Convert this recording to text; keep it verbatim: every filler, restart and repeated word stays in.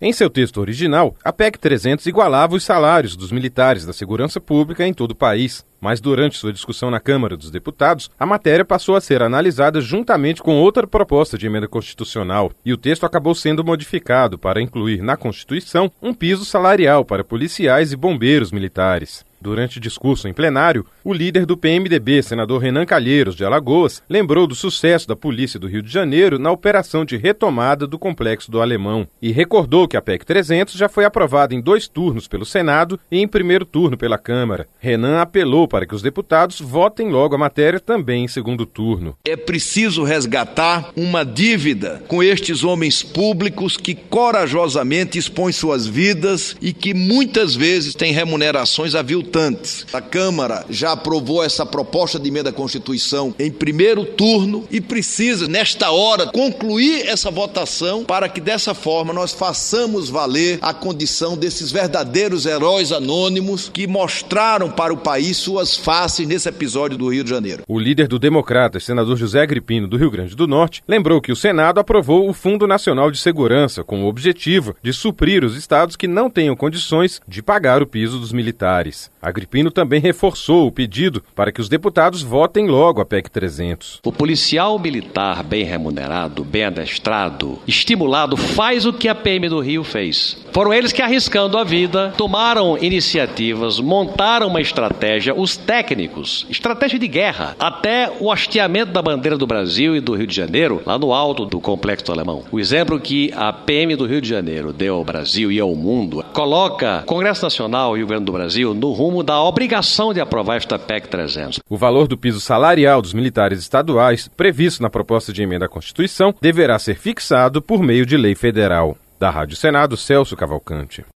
Em seu texto original, a P E C trezentos igualava os salários dos militares da segurança pública em todo o país. Mas durante sua discussão na Câmara dos Deputados, a matéria passou a ser analisada juntamente com outra proposta de emenda constitucional, e o texto acabou sendo modificado para incluir na Constituição um piso salarial para policiais e bombeiros militares. Durante o discurso em plenário, o líder do P M D B, senador Renan Calheiros, de Alagoas, lembrou do sucesso da Polícia do Rio de Janeiro na operação de retomada do Complexo do Alemão e recordou que a P E C trezentos já foi aprovada em dois turnos pelo Senado e em primeiro turno pela Câmara. Renan apelou para que os deputados votem logo a matéria também em segundo turno. É preciso resgatar uma dívida com estes homens públicos que corajosamente expõem suas vidas e que muitas vezes têm remunerações aviltantes. A Câmara já aprovou essa proposta de emenda à Constituição em primeiro turno e precisa, nesta hora, concluir essa votação para que, dessa forma, nós façamos valer a condição desses verdadeiros heróis anônimos que mostraram para o país suas faces nesse episódio do Rio de Janeiro. O líder do Democratas, senador José Agripino, do Rio Grande do Norte, lembrou que o Senado aprovou o Fundo Nacional de Segurança com o objetivo de suprir os estados que não tenham condições de pagar o piso dos militares. Agripino também reforçou o pedido para que os deputados votem logo a P E C trezentos. O policial militar bem remunerado, bem adestrado, estimulado, faz o que a P M do Rio fez. Foram eles que, arriscando a vida, tomaram iniciativas, montaram uma estratégia, os técnicos, estratégia de guerra, até o hasteamento da bandeira do Brasil e do Rio de Janeiro, lá no alto do Complexo do Alemão. O exemplo que a P M do Rio de Janeiro deu ao Brasil e ao mundo coloca o Congresso Nacional e o Governo do Brasil no rumo da obrigação de aprovar esta P E C trezentos. O valor do piso salarial dos militares estaduais, previsto na proposta de emenda à Constituição, deverá ser fixado por meio de lei federal. Da Rádio Senado, Celso Cavalcante.